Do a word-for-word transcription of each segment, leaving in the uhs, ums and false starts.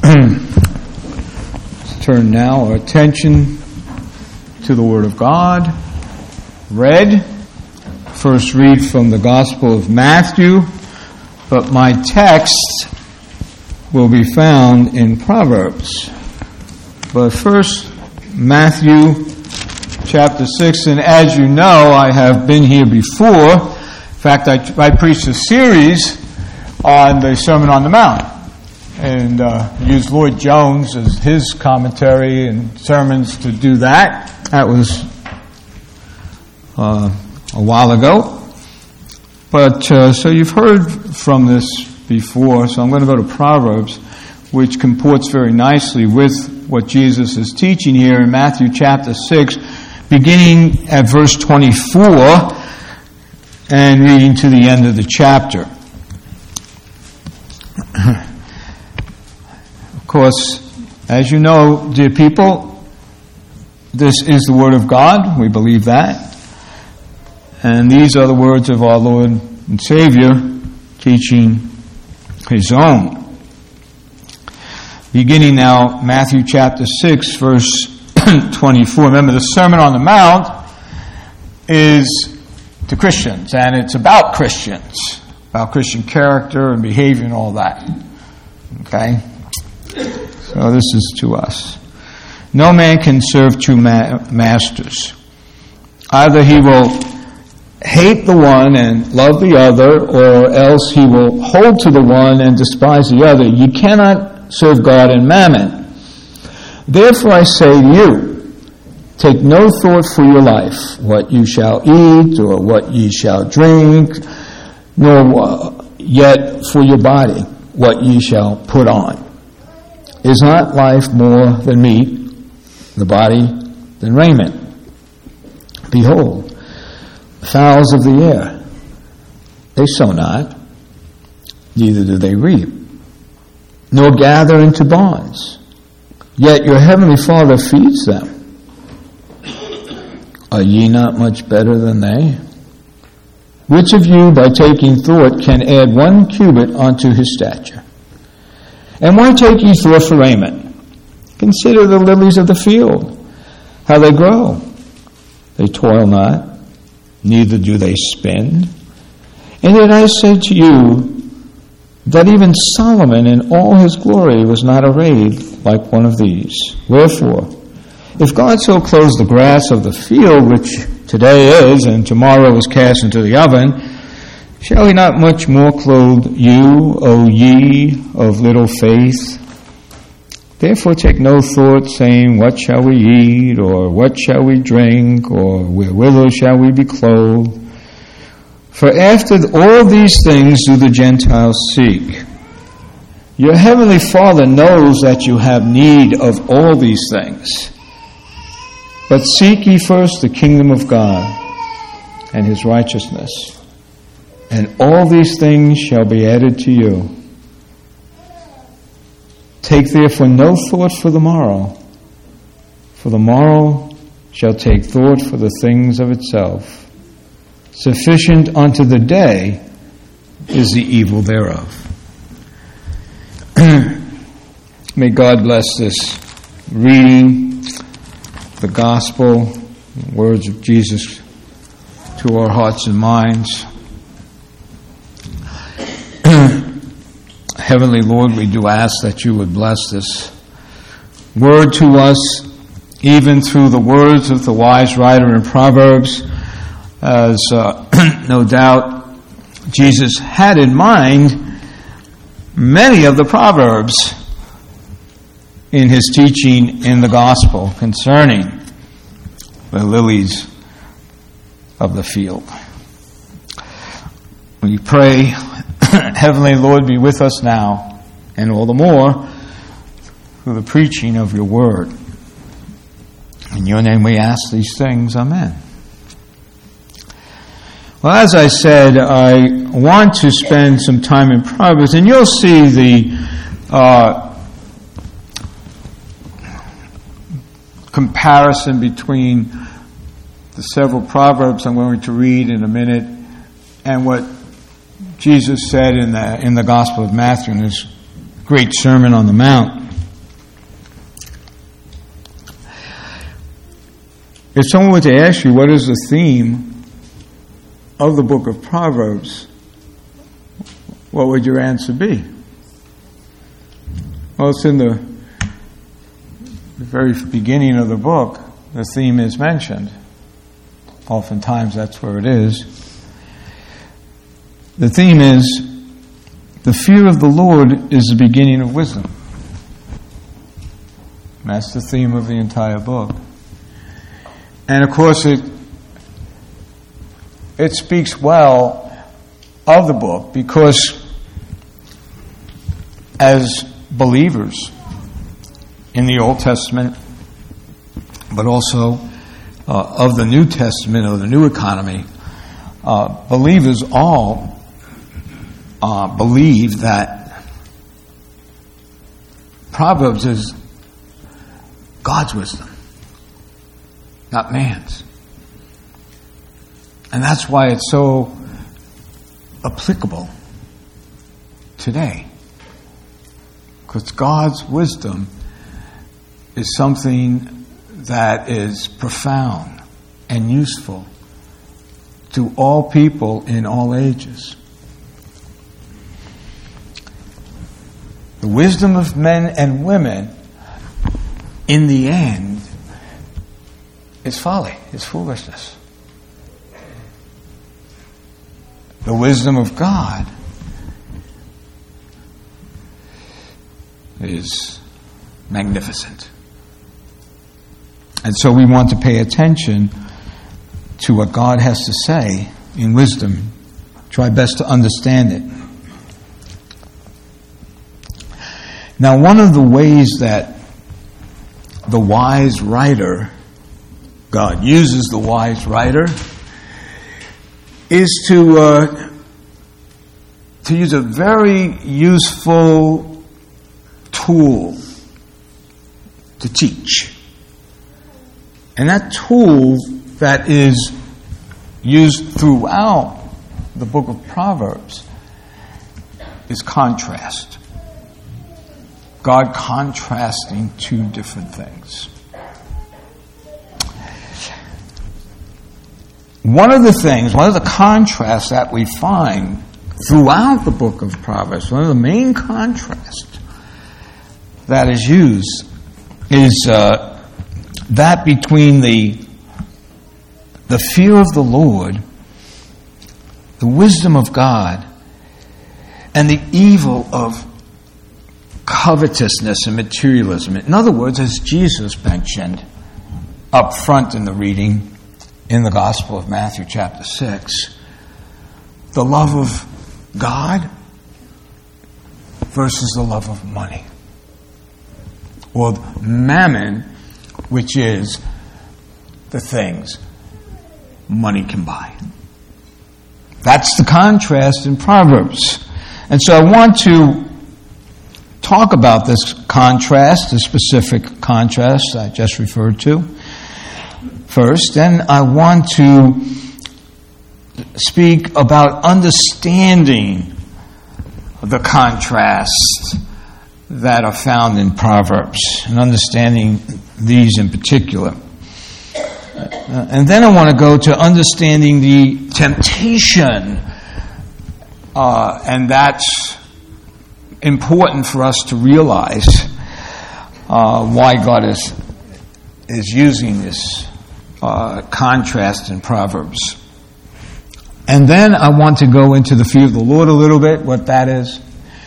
Let's turn now our attention to the Word of God. Read. First read from the Gospel of Matthew, but my text will be found in Proverbs. But first, Matthew chapter six, and as you know, I have been here before. In fact, I, I preached a series on the Sermon on the Mount, and uh, used Lloyd Jones as his commentary and sermons to do that. That was uh, a while ago. But uh, so you've heard from this before, so I'm going to go to Proverbs, which comports very nicely with what Jesus is teaching here in Matthew chapter six, beginning at verse twenty-four and reading to the end of the chapter. Of course, as you know, dear people, this is the Word of God. We believe that. And these are the words of our Lord and Savior teaching His own. Beginning now, Matthew chapter six, verse twenty-four. Remember, the Sermon on the Mount is to Christians, and it's about Christians, about Christian character and behavior and all that. Okay? So this is to us. No man can serve two ma- masters. Either he will hate the one and love the other, or else he will hold to the one and despise the other. You cannot serve God and mammon. Therefore I say to you, take no thought for your life, what you shall eat or what ye shall drink, nor yet for your body, what ye shall put on. Is not life more than meat, the body than raiment? Behold, the fowls of the air, they sow not, neither do they reap, nor gather into barns, yet your heavenly Father feeds them. Are ye not much better than they? Which of you, by taking thought, can add one cubit unto his stature? And why take ye thought for raiment? Consider the lilies of the field, how they grow. They toil not, neither do they spin. And yet I say to you, that even Solomon in all his glory was not arrayed like one of these. Wherefore, if God so clothes the grass of the field, which today is, and tomorrow is cast into the oven, shall he not much more clothe you, O ye of little faith? Therefore take no thought, saying, what shall we eat, or what shall we drink, or wherewithal shall we be clothed? For after all these things do the Gentiles seek. Your heavenly Father knows that you have need of all these things. But seek ye first the kingdom of God and his righteousness, and all these things shall be added to you. Take therefore no thought for the morrow, for the morrow shall take thought for the things of itself. Sufficient unto the day is the evil thereof. May God bless this reading, the gospel, words of Jesus to our hearts and minds. Heavenly Lord, we do ask that you would bless this word to us, even through the words of the wise writer in Proverbs, as uh, no doubt Jesus had in mind many of the Proverbs in his teaching in the gospel concerning the lilies of the field. We pray, Heavenly Lord, be with us now, and all the more through the preaching of your word. In your name we ask these things. Amen. Well, as I said, I want to spend some time in Proverbs, and you'll see the uh, comparison between the several Proverbs I'm going to read in a minute and what Jesus said in the in the Gospel of Matthew in his great Sermon on the Mount. If someone were to ask you what is the theme of the book of Proverbs, what would your answer be? Well, it's in the, the very beginning of the book, the theme is mentioned. Oftentimes that's where it is. The theme is, the fear of the Lord is the beginning of wisdom. And that's the theme of the entire book. And of course it it speaks well of the book because as believers in the Old Testament, but also uh, of the New Testament or the new economy, uh, believers all uh, believe that Proverbs is God's wisdom, not man's. And that's why it's so applicable today. Because God's wisdom is something that is profound and useful to all people in all ages. The wisdom of men and women, in the end, is folly, is foolishness. The wisdom of God is magnificent. And so we want to pay attention to what God has to say in wisdom. Try best to understand it. Now, one of the ways that the wise writer, God uses the wise writer, is to uh, to use a very useful tool to teach. And that tool that is used throughout the book of Proverbs is contrast. God contrasting two different things. One of the things, one of the contrasts that we find throughout the book of Proverbs, one of the main contrasts that is used is uh, that between the the fear of the Lord, the wisdom of God, and the evil of covetousness and materialism. In other words, as Jesus mentioned up front in the reading in the Gospel of Matthew chapter six, the love of God versus the love of money. Or mammon, which is the things money can buy. That's the contrast in Proverbs. And so I want to talk about this contrast, the specific contrast I just referred to first. Then I want to speak about understanding the contrasts that are found in Proverbs and understanding these in particular. Uh, and then I want to go to understanding the temptation, uh, and that's important for us to realize uh, why God is is using this uh, contrast in Proverbs. And then I want to go into the fear of the Lord a little bit, what that is.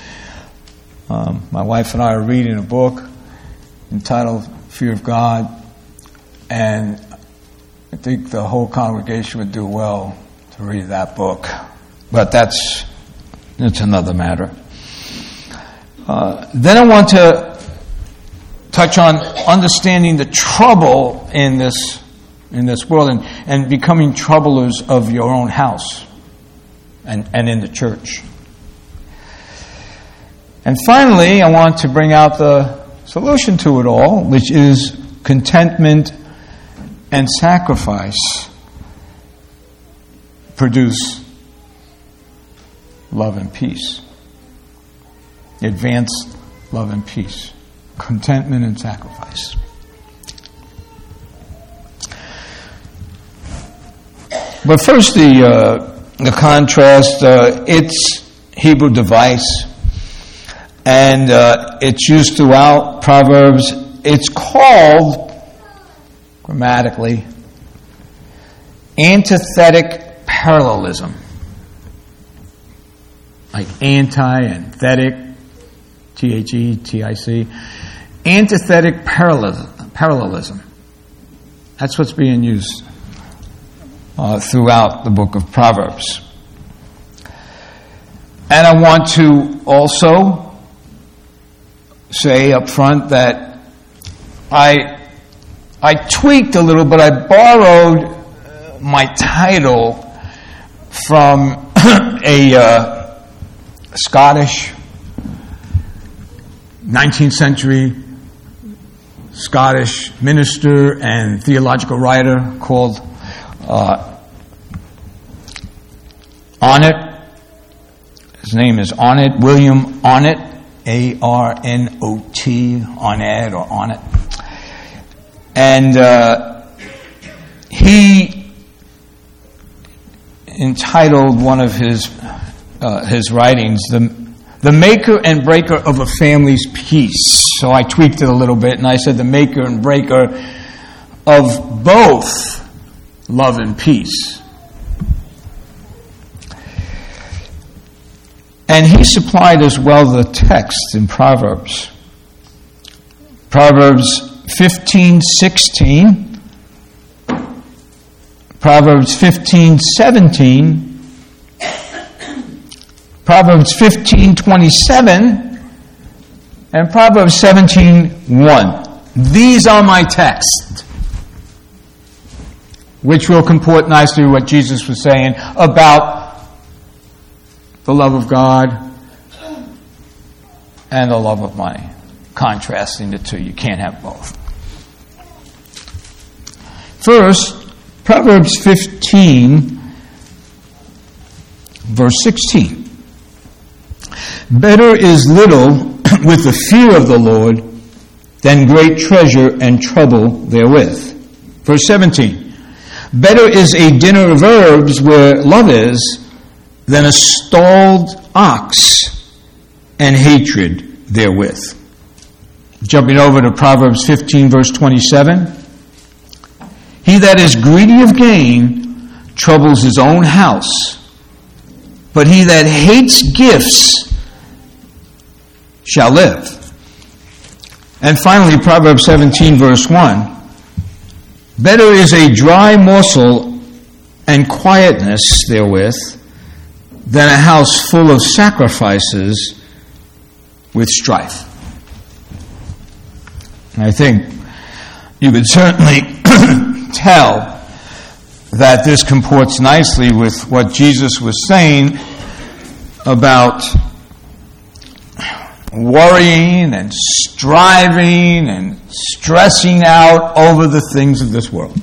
Um, my wife and I are reading a book entitled Fear of God, and I think the whole congregation would do well to read that book. But that's, that's another matter. Uh, then I want to touch on understanding the trouble in this in this world and, and becoming troublers of your own house and, and in the church. And finally, I want to bring out the solution to it all, which is contentment and sacrifice produce love and peace. Advance love and peace. Contentment and sacrifice. But first, the uh, the contrast. Uh, it's Hebrew device, and uh, it's used throughout Proverbs. It's called, grammatically, antithetic parallelism. Like anti and thetic, T H E T I C. Antithetic parallelism. parallelism. That's what's being used uh, throughout the book of Proverbs. And I want to also say up front that I I tweaked a little, but I borrowed my title from a uh, Scottish nineteenth century Scottish minister and theological writer called uh, Arnott. His name is Arnott, William Arnott, A R N O T, Arnott or Arnott. And uh, he entitled one of his uh, his writings, the The maker and breaker of a family's peace. So I tweaked it a little bit and I said the maker and breaker of both love and peace. And he supplied as well the text in Proverbs. Proverbs fifteen sixteen, Proverbs fifteen seventeen, Proverbs fifteen twenty-seven, and Proverbs seventeen one. These are my texts, which will comport nicely with what Jesus was saying about the love of God and the love of money. Contrasting the two. You can't have both. First, Proverbs fifteen, verse sixteen. Better is little with the fear of the Lord than great treasure and trouble therewith. Verse seventeen. Better is a dinner of herbs where love is than a stalled ox and hatred therewith. Jumping over to Proverbs fifteen, verse twenty-seven. He that is greedy of gain troubles his own house, but he that hates gifts shall live. And finally, Proverbs seventeen, verse one. Better is a dry morsel and quietness therewith than a house full of sacrifices with strife. And I think you could certainly tell that this comports nicely with what Jesus was saying about worrying and striving and stressing out over the things of this world.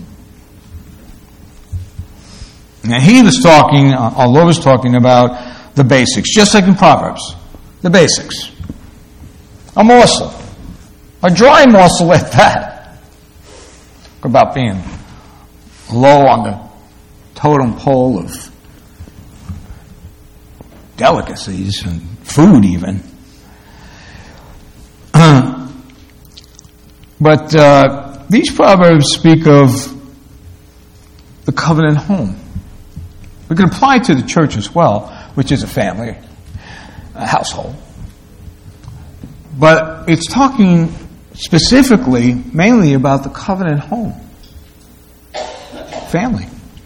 Now he was talking, our Lord was talking about the basics, just like in Proverbs. The basics. A morsel. A dry morsel at that. Talk about being low on the totem pole of delicacies and food even. But uh, these Proverbs speak of the covenant home. We can apply it to the church as well, which is a family, a household. But it's talking specifically, mainly about the covenant home. Family.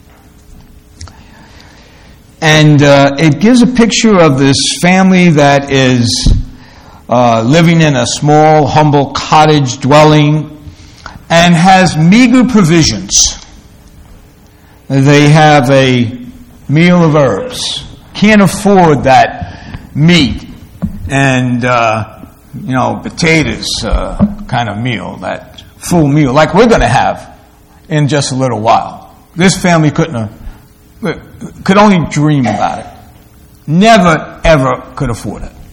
And uh, it gives a picture of this family that is Uh, living in a small, humble cottage dwelling and has meager provisions. They have a meal of herbs. Can't afford that meat and, uh, you know, potatoes uh, kind of meal, that full meal, like we're going to have in just a little while. This family couldn't have, could only dream about it. Never, ever could afford it.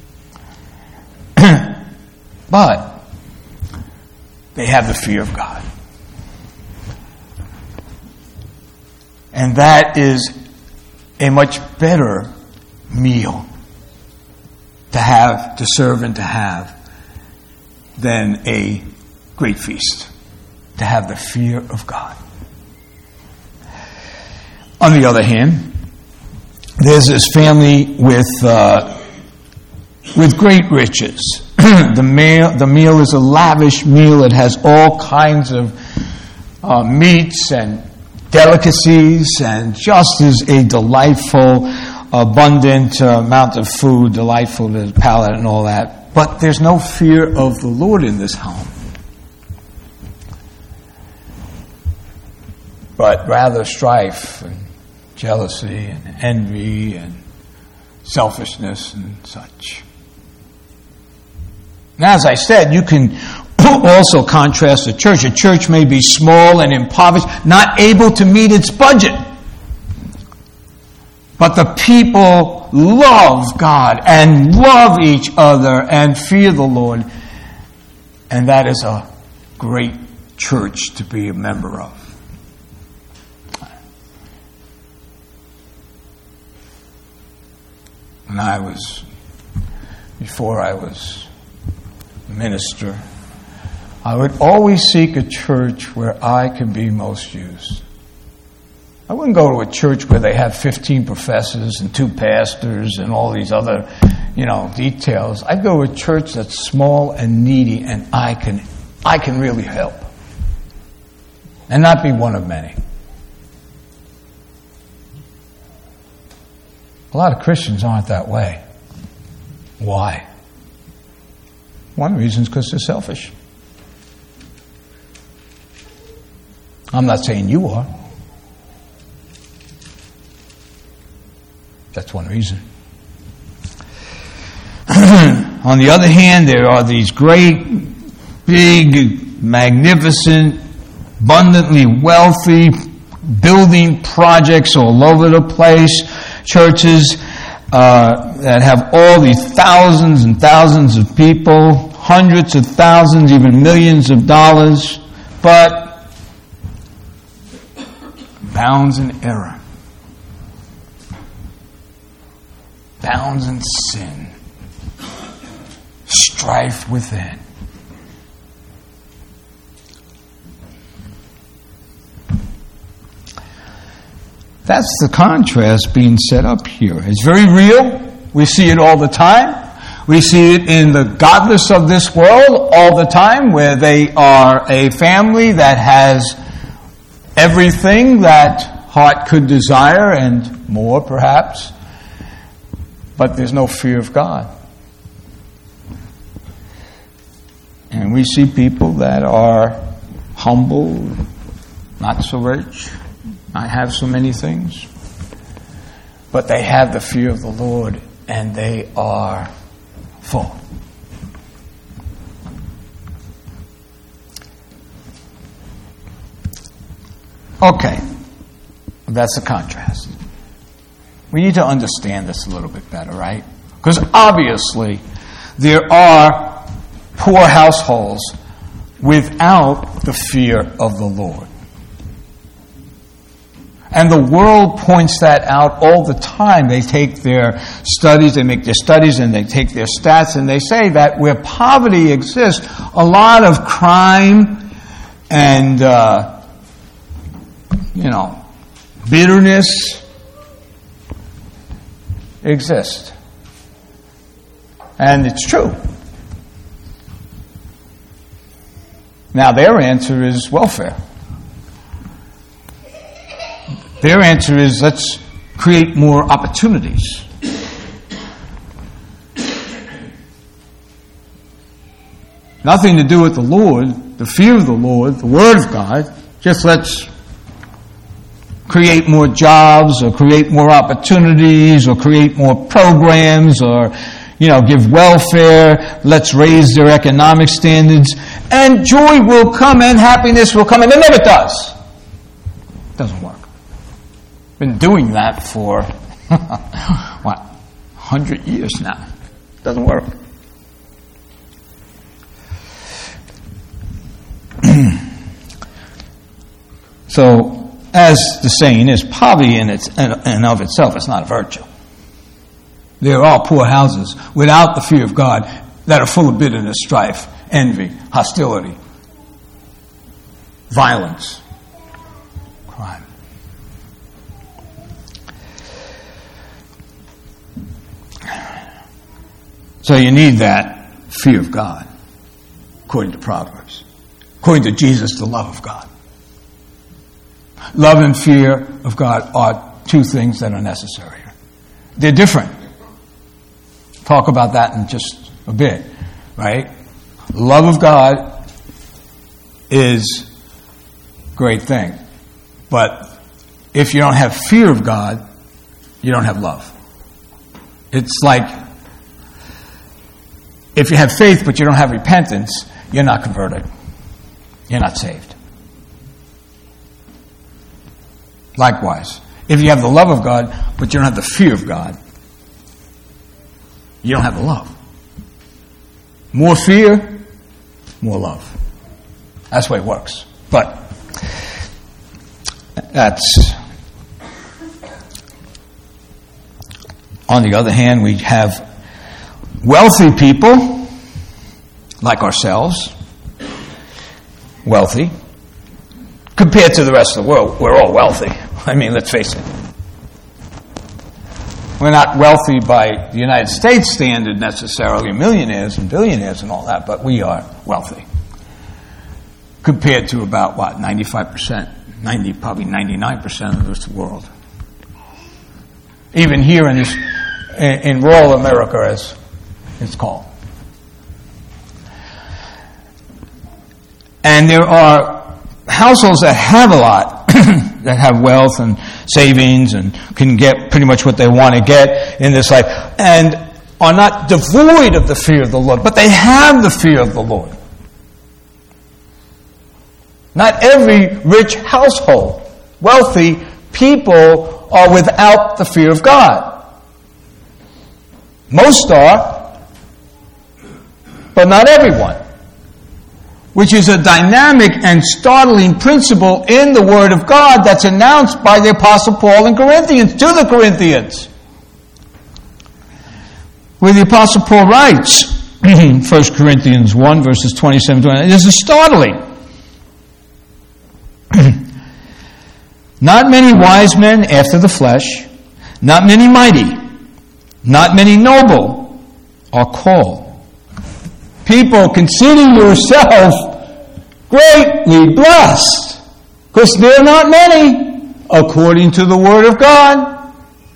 But they have the fear of God. And that is a much better meal to have, to serve and to have, than a great feast. To have the fear of God. On the other hand, there's this family with uh, with great riches. the meal the meal is a lavish meal. It has all kinds of uh, meats and delicacies, and just is a delightful, abundant uh, amount of food, delightful to the palate and all that. But there's no fear of the Lord in this home. But rather strife and jealousy and envy and selfishness and such. Now, as I said, you can also contrast the church. A church may be small and impoverished, not able to meet its budget. But the people love God and love each other and fear the Lord. And that is a great church to be a member of. When I was, before I was a minister, I would always seek a church where I could be most used. I wouldn't go to a church where they have fifteen professors and two pastors and all these other, you know, details. I'd go to a church that's small and needy, and I can, I can really help. And not be one of many. A lot of Christians aren't that way. Why? One reason is because they're selfish. I'm not saying you are. That's one reason. On the other hand, there are these great, big, magnificent, abundantly wealthy building projects all over the place. Churches uh, that have all these thousands and thousands of people, hundreds of thousands, even millions of dollars, but bounds in error, bounds in sin, strife within. That's the contrast being set up here. It's very real. We see it all the time. We see it in the godless of this world all the time, where they are a family that has everything that heart could desire and more, perhaps, but there's no fear of God. And we see people that are humble, not so rich, I have so many things, but they have the fear of the Lord and they are full. Okay, that's the contrast. We need to understand this a little bit better, right? Because obviously there are poor households without the fear of the Lord. And the world points that out all the time. They take their studies, they make their studies, and they take their stats, and they say that where poverty exists, a lot of crime and, uh, you know, bitterness exist. And it's true. Now, their answer is welfare. Their answer is, let's create more opportunities. Nothing to do with the Lord, the fear of the Lord, the Word of God. Just let's create more jobs or create more opportunities or create more programs or, you know, give welfare. Let's raise their economic standards. And joy will come and happiness will come, and it never does. It doesn't work. Been doing that for, what, one hundred years now. Doesn't work. So, as as the saying is, poverty in its in and of itself is not a virtue. There are poor houses without the fear of God that are full of bitterness, strife, envy, hostility, violence, crime. So you need that fear of God, according to Proverbs. According to Jesus, the love of God. Love and fear of God are two things that are necessary. They're different. Talk about that in just a bit, right? Love of God is a great thing. But if you don't have fear of God, you don't have love. It's like if you have faith but you don't have repentance, you're not converted. You're not saved. Likewise, if you have the love of God but you don't have the fear of God, you don't have the love. More fear, more love. That's the way it works. But that's... On the other hand, we have wealthy people, like ourselves, wealthy, compared to the rest of the world. We're all wealthy. I mean, let's face it. We're not wealthy by the United States standard necessarily, millionaires and billionaires and all that, but we are wealthy. Compared to about, what, ninety-five percent, ninety, probably ninety-nine percent of this world. Even here in this, in, in rural America, as it's called. And there are households that have a lot, that have wealth and savings and can get pretty much what they want to get in this life, and are not devoid of the fear of the Lord, but they have the fear of the Lord. Not every rich household, wealthy people are without the fear of God. Most are, but not everyone. Which is a dynamic and startling principle in the Word of God that's announced by the Apostle Paul in Corinthians, to the Corinthians. Where the Apostle Paul writes, First Corinthians one, verses twenty-seven to twenty-nine, this is startling. Not many wise men after the flesh, not many mighty, not many noble are called. People, consider yourself greatly blessed, because there are not many, according to the Word of God.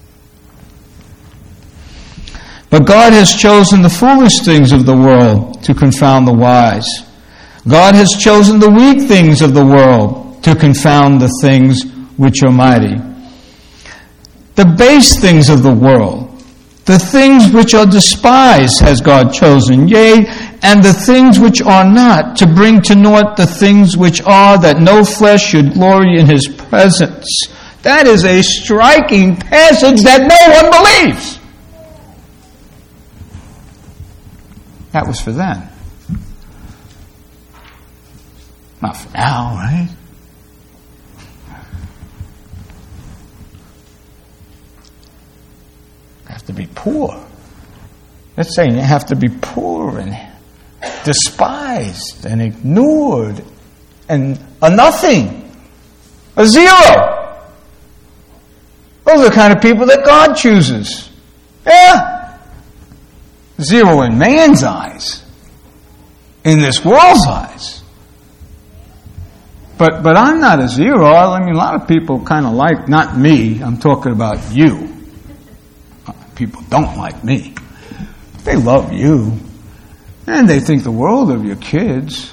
But God has chosen the foolish things of the world to confound the wise. God has chosen the weak things of the world to confound the things which are mighty. The base things of the world, the things which are despised has God chosen, yea, and the things which are not, to bring to naught the things which are, that no flesh should glory in His presence. That is a striking passage that no one believes. That was for then. Not for now, right? You have to be poor. That's saying you have to be poor and despised and ignored and a nothing, a zero. Those are the kind of people that God chooses. Yeah. Zero in man's eyes, in this world's eyes. But but I'm not a zero. I mean, a lot of people kind of like, not me, I'm talking about you. People don't like me. They love you. And they think the world of your kids.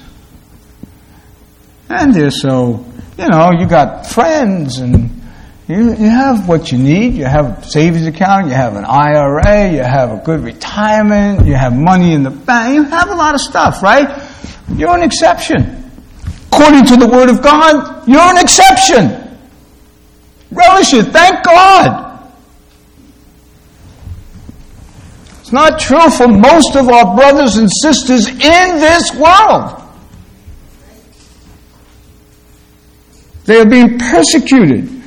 And they're so, you know, you got friends and you, you have what you need. You have a savings account, you have an I R A, you have a good retirement, you have money in the bank, you have a lot of stuff, right? You're an exception. According to the Word of God, you're an exception. Relish it. Thank God. It's not true for most of our brothers and sisters in this world. They are being persecuted.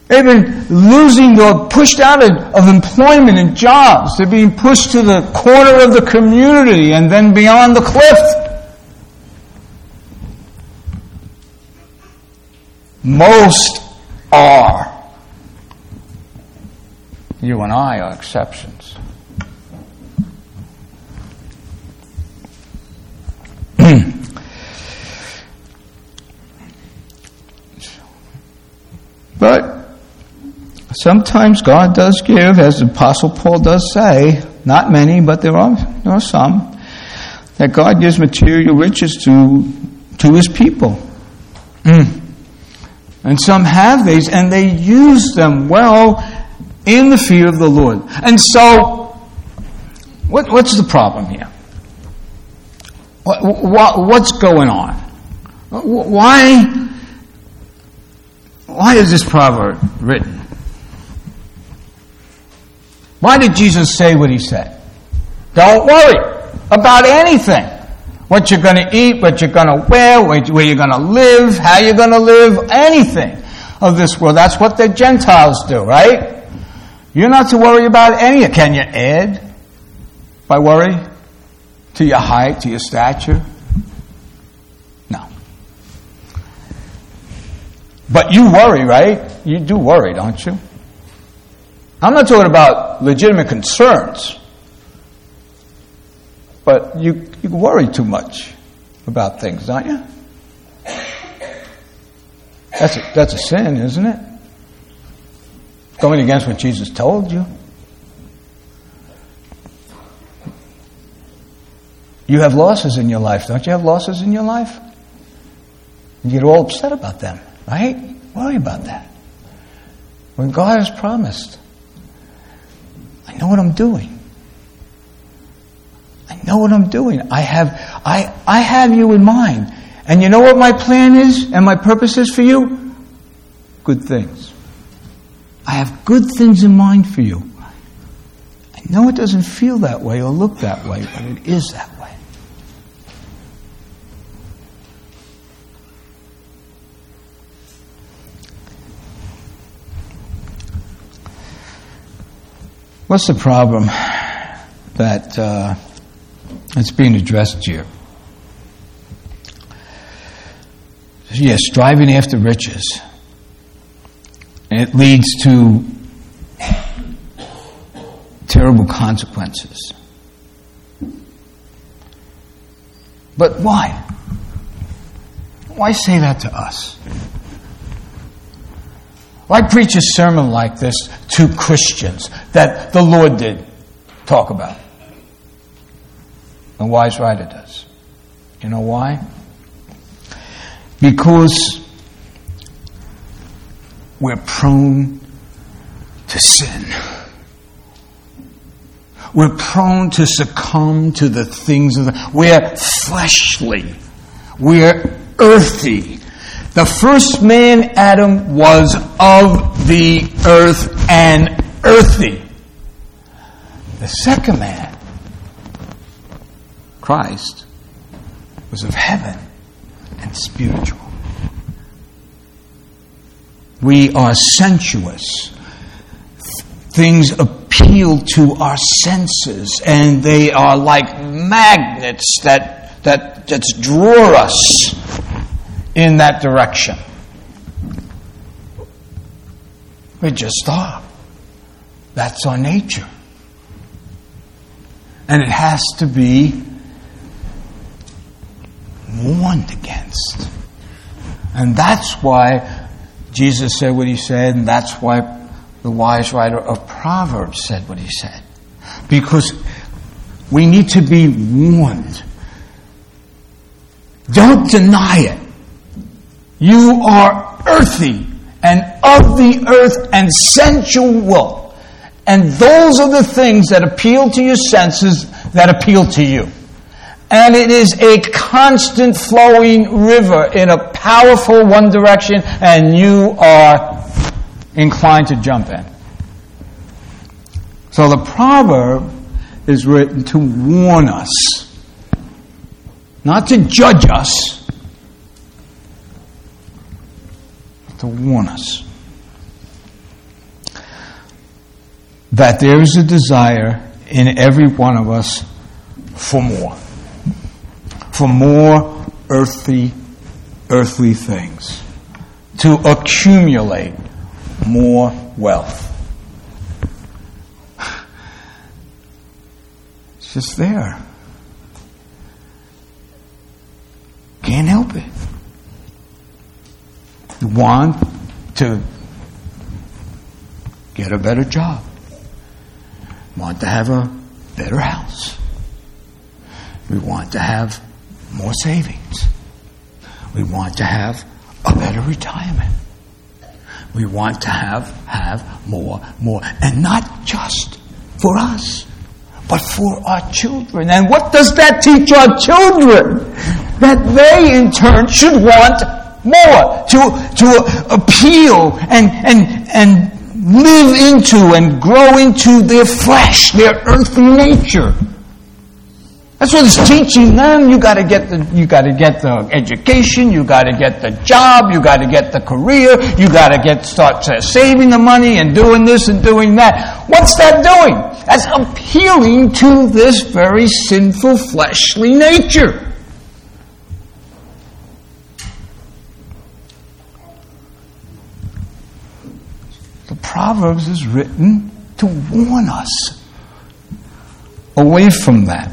They've been losing or pushed out of, of employment and jobs. They're being pushed to the corner of the community and then beyond the cliff. Most are. You and I are exceptions. But sometimes God does give, as the Apostle Paul does say, not many, but there are, there are some, that God gives material riches to, to His people. Mm. And some have these, and they use them well in the fear of the Lord. And so, what, what's the problem here? What, what, what's going on? Why... Why is this proverb written? Why did Jesus say what He said? Don't worry about anything. What you're going to eat, what you're going to wear, where you're going to live, how you're going to live, anything of this world. That's what the Gentiles do, right? You're not to worry about any. Can you add by worry to your height, to your stature? No. But you worry, right? You do worry, don't you? I'm not talking about legitimate concerns, but you, you worry too much about things, don't you? That's a, that's a sin, isn't it? Going against what Jesus told you. You have losses in your life, don't you have losses in your life? You get all upset about them. Right? Worry about that. When God has promised, I know what I'm doing. I know what I'm doing. I have I I have you in mind. And you know what my plan is and my purpose is for you? Good things. I have good things in mind for you. I know it doesn't feel that way or look that way, but it is that way. What's the problem that uh, that's being addressed here? Yes, striving after riches. And it leads to terrible consequences. But why? Why say that to us? Why preach a sermon like this to Christians that the Lord did talk about? The wise writer does. You know why? Because we're prone to sin. We're prone to succumb to the things of the... We're fleshly. We're earthy. The first man, Adam, was of the earth and earthy. The second man, Christ, was of heaven and spiritual. We are sensuous. Things appeal to our senses, and they are like magnets that that that draw us in that direction. We just are. That's our nature. And it has to be warned against. And that's why Jesus said what He said, and that's why the wise writer of Proverbs said what he said. Because we need to be warned. Don't deny it. You are earthy and of the earth and sensual. And those are the things that appeal to your senses that appeal to you. And it is a constant flowing river in a powerful one direction, and you are inclined to jump in. So the proverb is written to warn us, not to judge us, but to warn us. that there is a desire in every one of us for more. For more earthly, earthly things. To accumulate more wealth. It's just there. Can't help it. You want to get a better job. Want to have a better house. We want to have more savings. We want to have a better retirement. We want to have, have more, more. And not just for us, but for our children. And what does that teach our children? That they in turn should want more. To, to appeal and, and, and live into and grow into their flesh, their earthly nature. That's what it's teaching them. You got to get the you got to get the education. You got to get the job. You got to get the career. You got to get start saving the money and doing this and doing that. What's that doing? That's appealing to this very sinful fleshly nature. The Proverbs is written to warn us away from that.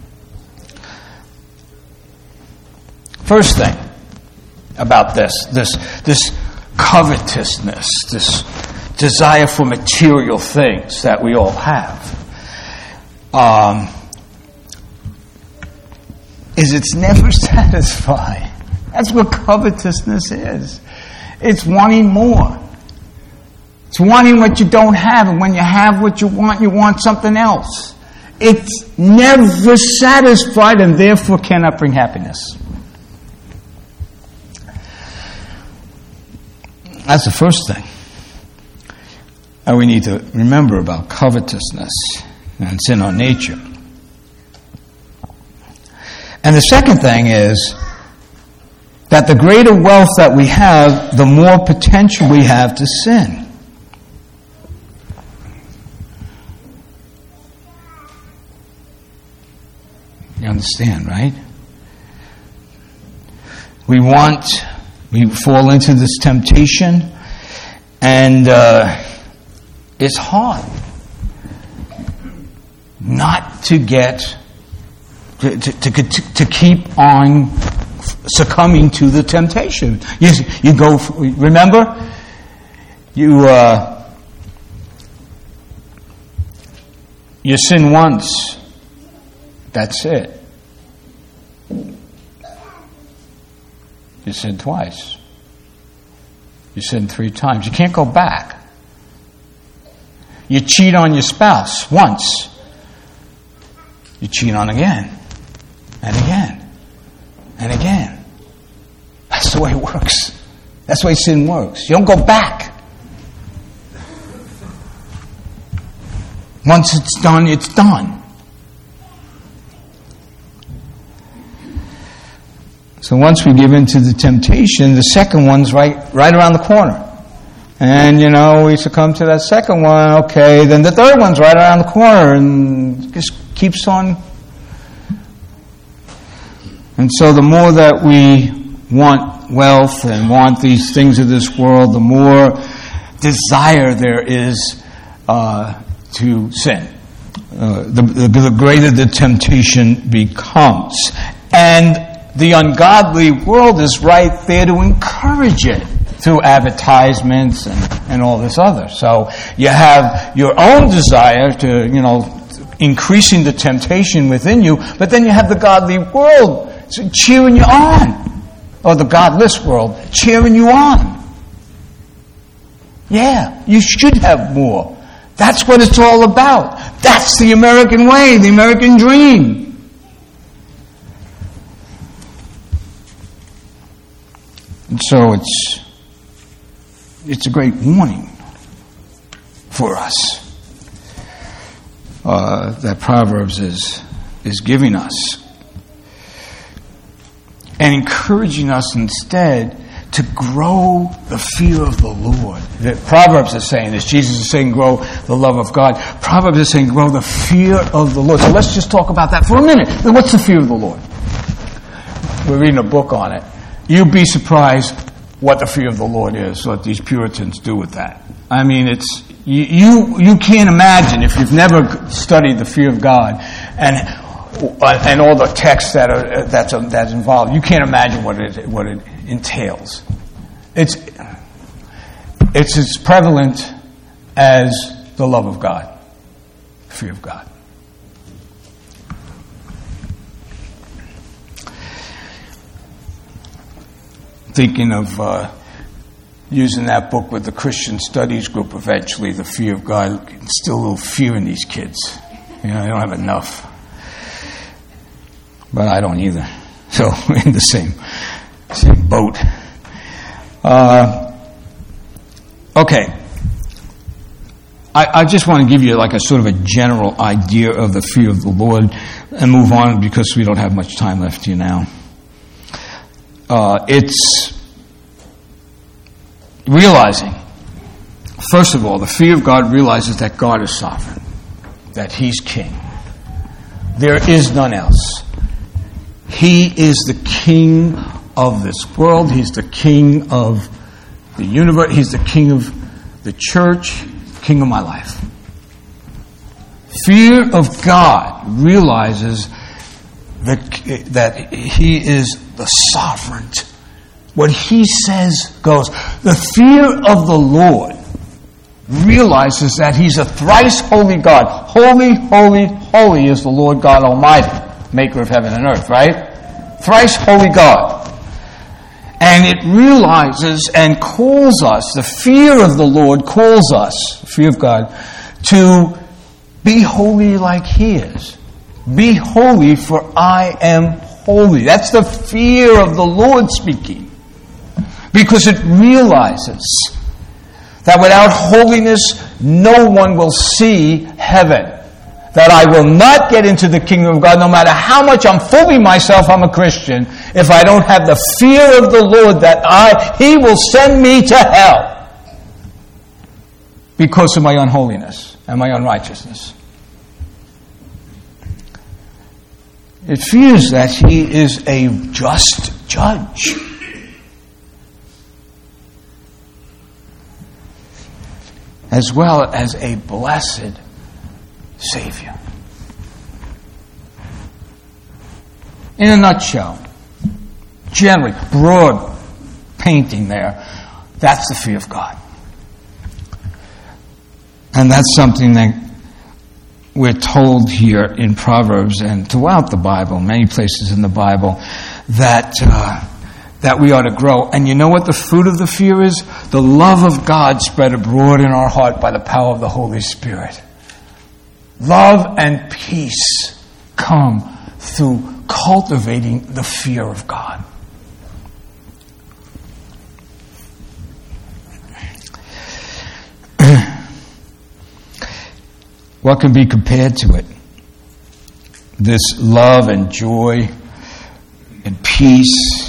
First thing about this, this, this covetousness, this desire for material things that we all have, um, is it's never satisfied. That's what covetousness is. It's wanting more. It's wanting what you don't have, and when you have what you want, you want something else. It's never satisfied and therefore cannot bring happiness. That's the first thing that we need to remember about covetousness, and it's in our nature. And the second thing is that the greater wealth that we have, the more potential we have to sin. You understand, right? We want... We fall into this temptation, and uh, it's hard not to get, to, to, to, to keep on succumbing to the temptation. You, you go, remember? You, uh, you sin once, that's it. You sin twice. You sin three times. You can't go back. You cheat on your spouse once. You cheat on again. And again. And again. That's the way it works. That's the way sin works. You don't go back. Once it's done, it's done. So once we give in to the temptation, the second one's right right around the corner. And, you know, we succumb to that second one, okay, then the third one's right around the corner, and just keeps on. And so the more that we want wealth and want these things of this world, the more desire there is uh, to sin. Uh, the, the, the greater the temptation becomes. And the ungodly world is right there to encourage it through advertisements and, and all this other. So you have your own desire to, you know, increasing the temptation within you, but then you have the godly world cheering you on, or the godless world cheering you on. Yeah, you should have more. That's what it's all about. That's the American way, the American dream. And so it's it's a great warning for us uh, that Proverbs is is giving us, and encouraging us instead to grow the fear of the Lord. The Proverbs is saying this. Jesus is saying grow the love of God. Proverbs is saying grow the fear of the Lord. So let's just talk about that for a minute. What's the fear of the Lord? We're reading a book on it. You'd be surprised what the fear of the Lord is, what these Puritans do with that. I mean, it's you you, you can't imagine, if you've never studied the fear of God and and all the text that are that's that's involved, you can't imagine what it what it entails. It's it's as prevalent as the love of God, fear of God. Thinking of uh, using that book with the Christian Studies group eventually, the fear of God, still a little fear in these kids. You know, they don't have enough. But I don't either. So, in the same same boat. Uh, okay. I, I just want to give you like a sort of a general idea of the fear of the Lord and move on because we don't have much time left here now. Uh, it's realizing, first of all, the fear of God realizes that God is sovereign, that He's King. There is none else. He is the King of this world. He's the King of the universe. He's the King of the church, King of my life. Fear of God realizes that, that He is the sovereign. What He says goes. The fear of the Lord realizes that He's a thrice holy God. Holy, holy, holy is the Lord God Almighty, maker of heaven and earth, right? Thrice holy God. And it realizes and calls us, the fear of the Lord calls us, the fear of God, to be holy like He is. Be holy, for I am holy. That's the fear of the Lord speaking. Because it realizes that without holiness, no one will see heaven. That I will not get into the kingdom of God, no matter how much I'm fooling myself I'm a Christian, if I don't have the fear of the Lord, that I He will send me to hell because of my unholiness and my unrighteousness. It fears that He is a just judge. As well as a blessed Savior. In a nutshell, generally, broad painting there, that's the fear of God. And that's something that we're told here in Proverbs and throughout the Bible, many places in the Bible, that uh, that we ought to grow. And you know what the fruit of the fear is? The love of God spread abroad in our heart by the power of the Holy Spirit. Love and peace come through cultivating the fear of God. What can be compared to it? This love and joy and peace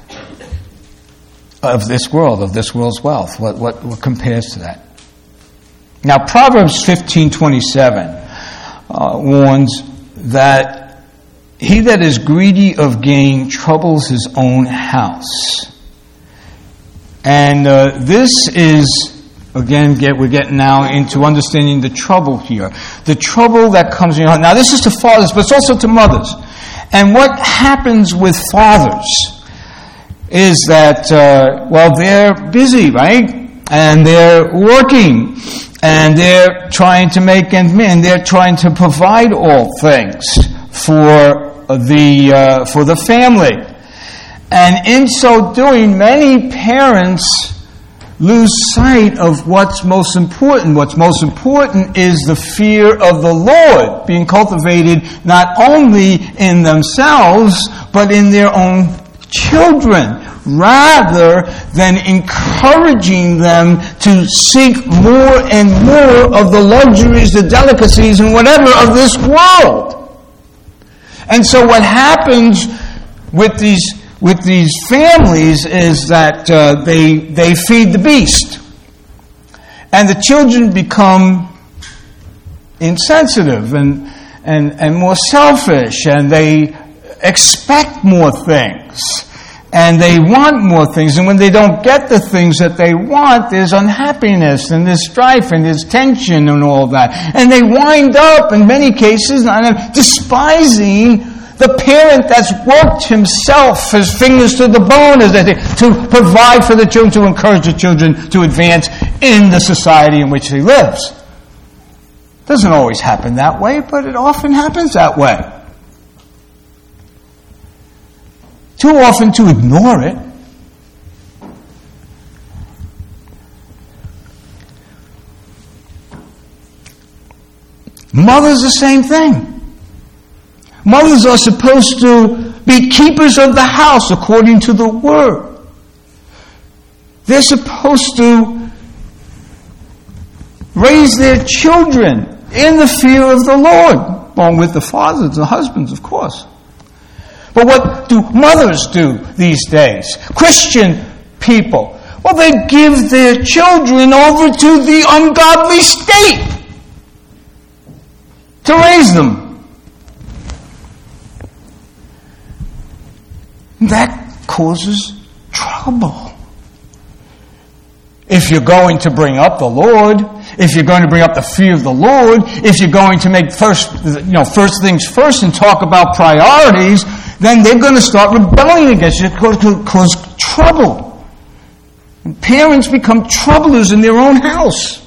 of this world, of this world's wealth. What, what, what compares to that? Now, Proverbs fifteen twenty-seven uh, warns that he that is greedy of gain troubles his own house. And uh, this is, again, get, we're getting now into understanding the trouble here. The trouble that comes in your heart. Now, this is to fathers, but it's also to mothers. And what happens with fathers is that, uh, well, they're busy, right? And they're working. And they're trying to make ends meet. And they're trying to provide all things for the uh, for the family. And in so doing, many parents lose sight of what's most important. What's most important is the fear of the Lord being cultivated not only in themselves, but in their own children, rather than encouraging them to seek more and more of the luxuries, the delicacies, and whatever of this world. And so what happens with these with these families is that uh, they they feed the beast. And the children become insensitive and, and, and more selfish, and they expect more things, and they want more things. And when they don't get the things that they want, there's unhappiness, and there's strife, and there's tension, and all that. And they wind up, in many cases, despising the parent that's worked himself, his fingers to the bone, as they say, to provide for the children, to encourage the children to advance in the society in which he lives. Doesn't always happen that way, but it often happens that way. Too often to ignore it. Mothers, the same thing. Mothers are supposed to be keepers of the house according to the Word. They're supposed to raise their children in the fear of the Lord, along with the fathers, the husbands, of course. But what do mothers do these days? Christian people. Well, they give their children over to the ungodly state to raise them. That causes trouble. If you're going to bring up the Lord, if you're going to bring up the fear of the Lord, if you're going to make first, you know, first things first and talk about priorities, then they're going to start rebelling against you. It could cause trouble. And parents become troublers in their own house.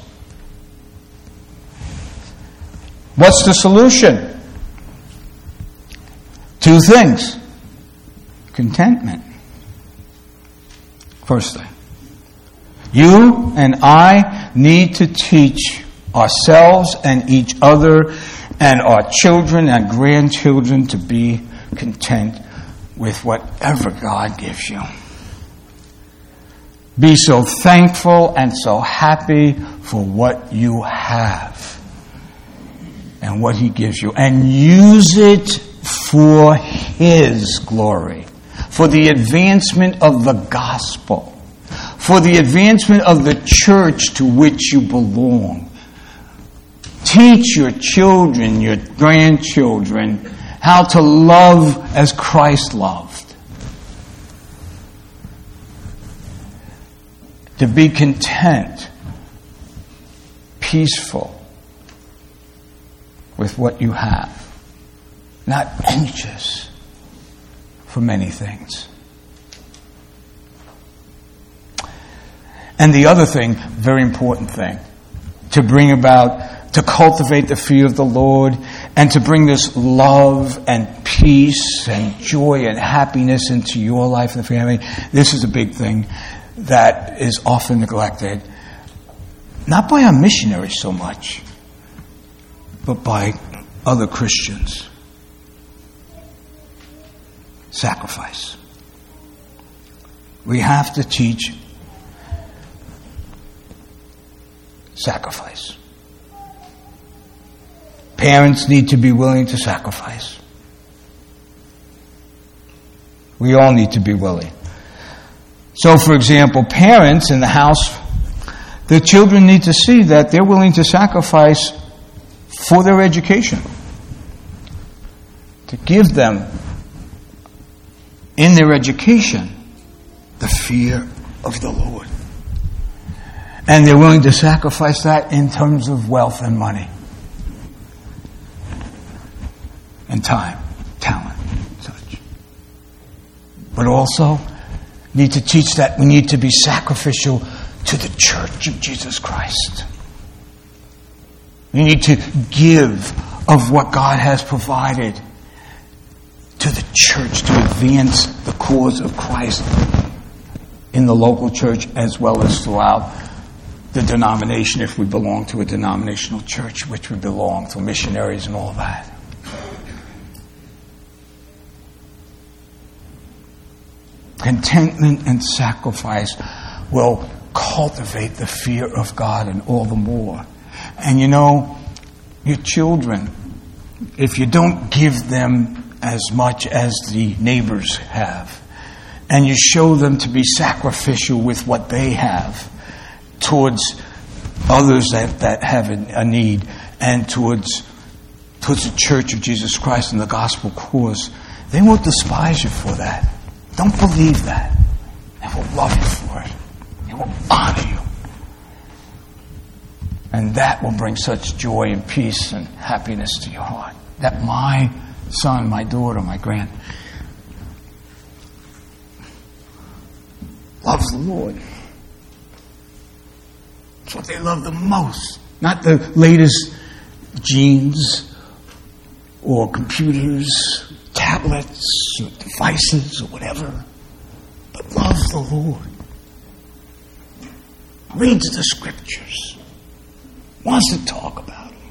What's the solution? Two things. Contentment. First thing. You and I need to teach ourselves and each other and our children and grandchildren to be content with whatever God gives you. Be so thankful and so happy for what you have and what He gives you, and use it for His glory, for the advancement of the gospel, for the advancement of the church to which you belong. Teach your children, your grandchildren, how to love as Christ loved. To be content, peaceful with what you have, not anxious for many things. And the other thing, very important thing, to bring about, to cultivate the fear of the Lord, and to bring this love and peace and joy and happiness into your life and the family. This is a big thing that is often neglected, not by our missionaries so much, but by other Christians. Sacrifice. We have to teach sacrifice. Parents need to be willing to sacrifice. We all need to be willing. So, for example, parents in the house, their children need to see that they're willing to sacrifice for their education. To give them, in their education, the fear of the Lord. And they're willing to sacrifice that in terms of wealth and money. And time, talent, such. But also need to teach that we need to be sacrificial to the church of Jesus Christ. We need to give of what God has provided to the church to advance the cause of Christ in the local church as well as throughout the denomination, if we belong to a denominational church, which we belong to, missionaries and all that. Contentment and sacrifice will cultivate the fear of God and all the more. And you know, your children, if you don't give them as much as the neighbors have, And you show them to be sacrificial with what they have towards others that, that have a, a need, and towards, towards the Church of Jesus Christ and the gospel cause. They won't despise you for that. Don't believe that. They will love you for it. They will honor you. And that will bring such joy and peace and happiness to your heart. That my son, my daughter, my grand loves the Lord. It's what they love the most. Not the latest jeans or computers, tablets, or devices, or whatever. But loves the Lord. Reads the scriptures. Wants to talk about him.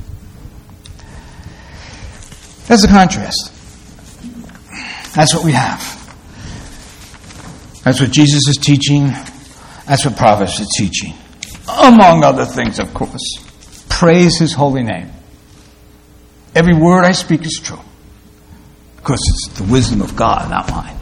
That's the contrast. That's what we have. That's what Jesus is teaching. That's what Proverbs is teaching. Among other things, of course. Praise his holy name. Every word I speak is true. Because it's the wisdom of God, not mine.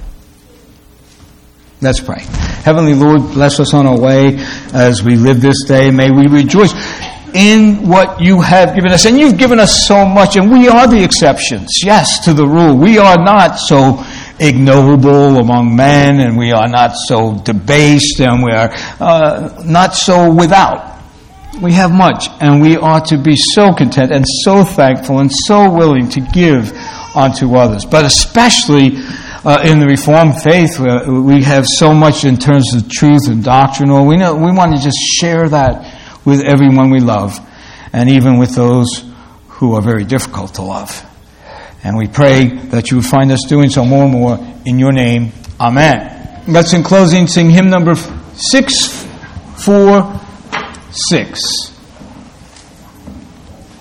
Let's pray. Heavenly Lord, bless us on our way as we live this day. May we rejoice in what you have given us. And you've given us so much, and we are the exceptions, yes, to the rule. We are not so ignoble among men, and we are not so debased, and we are uh, not so without. We have much, and we ought to be so content and so thankful and so willing to give unto others. But especially uh, in the Reformed faith, we have so much in terms of truth and doctrinal. We know we want to just share that with everyone we love, and even with those who are very difficult to love. And we pray that you would find us doing so more and more in your name. Amen. Let's, in closing, sing hymn number six four six.